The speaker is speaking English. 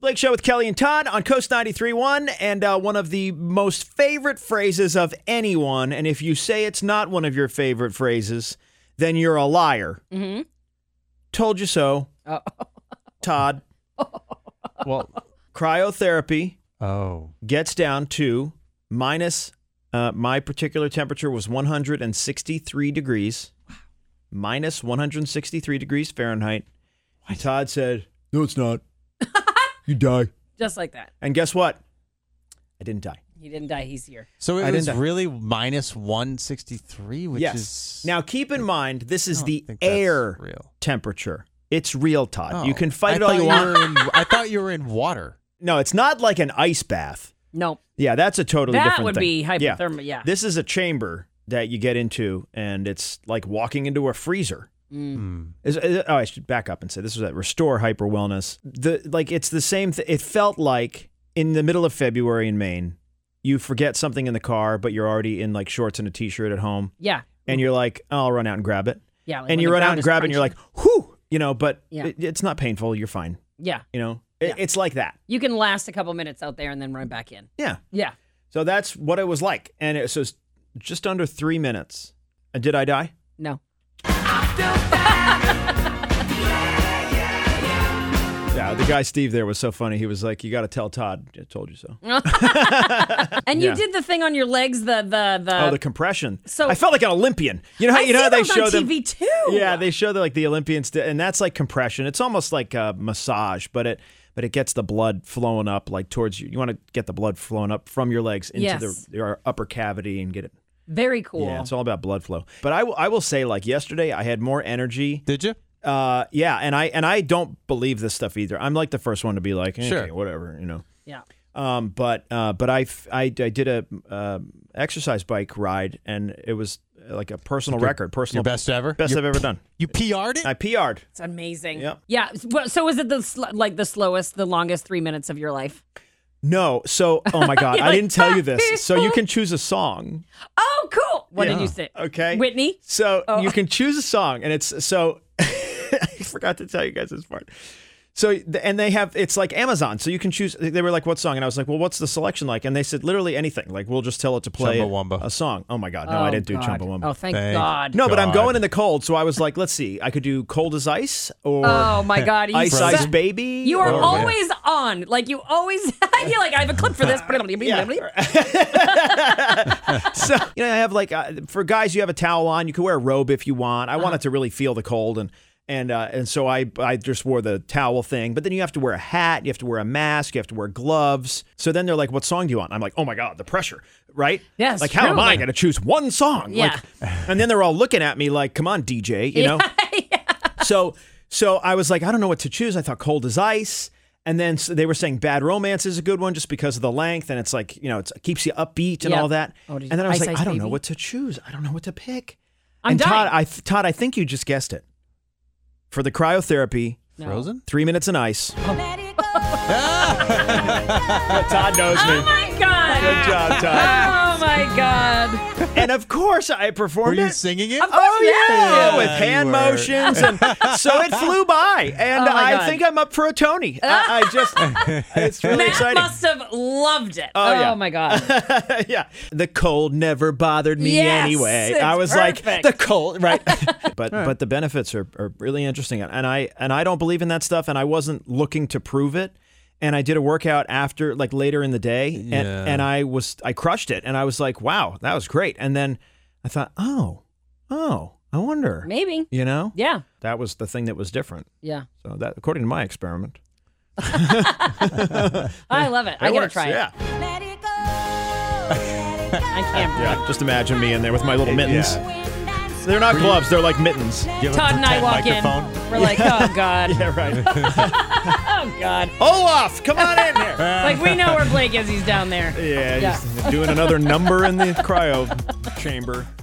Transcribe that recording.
Blake Show with Kelly and Todd on Coast 93.1, and one of the most favorite phrases of anyone, and if you say it's not one of your favorite phrases, then you're a liar. Mm-hmm. Told you so. Oh. Todd. Well, Cryotherapy oh. gets down to minus, my particular temperature was 163 degrees. Minus 163 degrees Fahrenheit. And Todd said, no, it's not. You die. Just like that. And guess what? I didn't die. He didn't die. He's here. So I it was didn't die. really minus 163, which Yes. is... Now, keep in mind, this I is don't the think that's air real. temperature. It's real, Todd. Oh. You can fight it all thought you want. I thought you were in water. No, it's not like an ice bath. No. Yeah, that's a totally That different would thing. be hypothermia. Yeah. This is a chamber that you get into, and it's like walking into a freezer. I should back up and say this was at Restore Hyper Wellness. It's the same thing. It felt like in the middle of February in Maine, you forget something in the car, but you're already in like shorts and a t-shirt at home. Yeah. And you're like, oh, I'll run out and grab it. Yeah. Like And when you the run out ground and is grab it, and you're like, whew, but Yeah. it's not painful. You're fine. Yeah. It's like that. You can last a couple minutes out there and then run back in. Yeah. Yeah. So that's what it was like. And it was just under 3 minutes. Did I die? No. Yeah, the guy Steve there was so funny. He was like, "You got to tell Todd. I told you so." And you Yeah. did the thing on your legs, the compression. So- I felt like an Olympian. You know how I see they those show on them. TV too. Yeah, they show the Olympians, and that's like compression. It's almost like a massage, but it gets the blood flowing up like towards you. You want to get the blood flowing up from your legs into Yes. your upper cavity and get it. Very cool. Yeah, it's all about blood flow. But I will say, like yesterday, I had more energy. Did you? Yeah, and I don't believe this stuff either. I'm like the first one to be like, okay, Sure. whatever, Yeah. But I did a exercise bike ride, and it was like a personal record, Your best ever? best I've ever done. You PR'd it? I PR'd. It's amazing. Yep. Yeah. So was it the slowest, the longest 3 minutes of your life? No, so oh my god, You're I like, didn't tell you this. So you can choose a song. Oh, cool. What Yeah. did you say? Okay, Whitney? So you can choose a song, and it's so. I forgot to tell you guys this part. So, and they have, it's like Amazon. So you can choose, they were like, what song? And I was like, well, what's the selection like? And they said, literally anything. Like, we'll just tell it to play Chumbawamba. a song. Oh my God. No, I didn't do God. Chumbawamba. Oh, thank Thank God. No, but I'm God. going in the cold. So I was like, let's see. I could do Cold as Ice or Oh, my God. You Ice suck. Ice Baby. You are or- always on. Like, you always, I feel like I have a clip for this. So, I have like, for guys, you have a towel on. You can wear a robe if you want. I wanted to really feel the cold. And so I just wore the towel thing. But then you have to wear a hat. You have to wear a mask. You have to wear gloves. So then they're like, what song do you want? I'm like, oh my God, the pressure, right? Yes, Like, how am true. I going to choose one song? Yeah. Like, and then they're all looking at me like, come on, DJ, you know? So I was like, I don't know what to choose. I thought Cold as Ice. And then they were saying Bad Romance is a good one just because of the length. And it's like, it keeps you upbeat and Yep. all that. Oh, did and then I was Ice like, Ice I don't know Baby? what to choose. I don't know what to pick. I'm and dying. Todd, I think you just guessed it. For the cryotherapy, No. Frozen? 3 minutes in ice. Todd knows me. Oh, my God. Good job, Todd. Oh, my God. And of course I Were performed you it. singing it? Of course, Yeah, with you hand were. motions, and so it flew by. And Oh my I God. think I'm up for a Tony. I just, it's really Matt exciting. must have loved it. Oh, yeah. my God. Yeah, the cold never bothered me Yes, anyway. it's I was like, perfect. the cold, right? but the benefits are really interesting, and I don't believe in that stuff, and I wasn't looking to prove it. And I did a workout after, like later in the day, and I crushed it, and I was like, wow, that was great. And then I thought, oh, I wonder, Maybe. Yeah. that was the thing that was different. Yeah. So that, according to my experiment, I love it. I gotta works, try yeah. it. I can't. Yeah, just imagine me in there with my little mittens. Yeah. They're not gloves; they're like mittens. Give him Todd a and I pretend walk microphone. in. We're like, oh, God. Yeah, right. Oh, God. Olaf, come on in here. Like, we know where Blake is. He's down there. Yeah, just doing another number in the cryo chamber.